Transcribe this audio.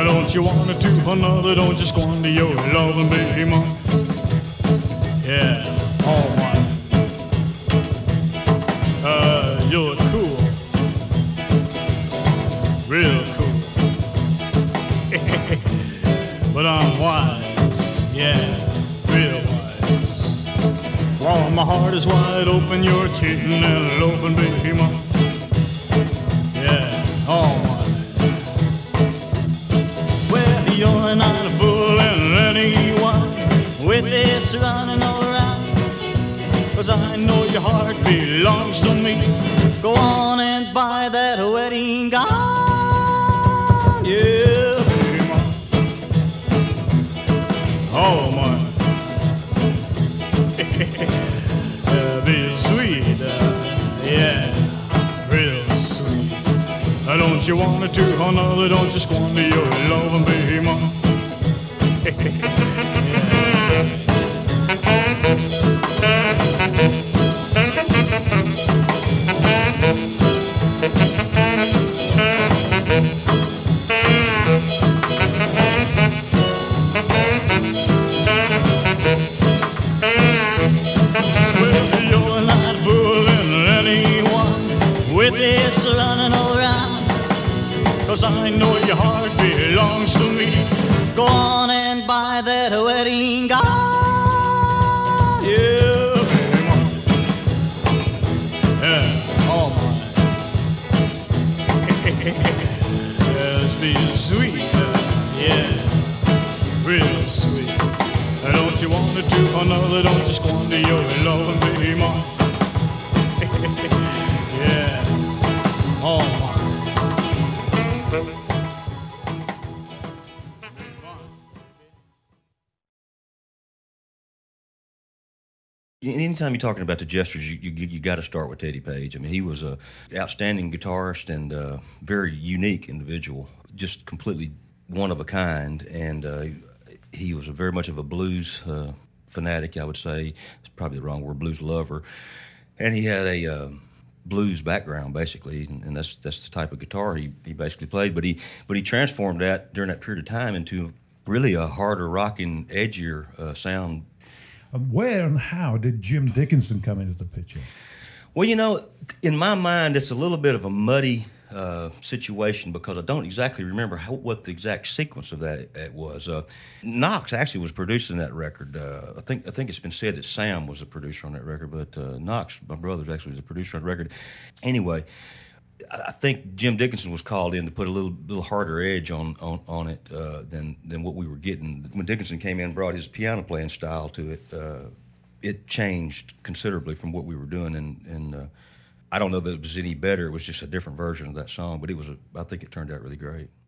Don't you want it to another? Don't you squander your loving, baby mama. Yeah, all mine. You're cool, real cool. But I'm wise, yeah, real wise. While my heart is wide open, you're cheating and loafing, baby mama. Yeah, all mine. Well, you're not a fool and anyone with this running all around. 'Cause I know your heart belongs to me. Go on and buy that wedding gown. Yeah, baby mama. Oh, my. Be sweet, yeah, real sweet. Don't you want it to another? Don't you squander your loving, baby mama. Well, you're not fooling anyone with this running all around. 'Cause I know your heart belongs to me. Go on and buy that wedding gown. Yeah, baby mama. Yeah, all mine. Just be sweet, yeah, real sweet. Don't you want it to another? Don't you squander your loving, baby mama. Yeah, all mine. Anytime you're talking about the Jesters, you got to start with Eddie Page. I mean, he was a outstanding guitarist and very unique individual, just completely one of a kind. And he was very much of a blues fanatic, I would say. It's probably the wrong word, blues lover. And he had a blues background, basically, and that's the type of guitar he basically played. But he transformed that during that period of time into really a harder, rocking, edgier sound. Where and how did Jim Dickinson come into the picture? Well, you know, in my mind, it's a little bit of a muddy situation because I don't exactly remember what the exact sequence of that was. Knox actually was producing that record. I think it's been said that Sam was the producer on that record, but Knox, my brother, actually was the producer on the record. Anyway, I think Jim Dickinson was called in to put a little harder edge on it than what we were getting. When Dickinson came in and brought his piano playing style to it, it changed considerably from what we were doing, and I don't know that it was any better. It was just a different version of that song, but I think it turned out really great.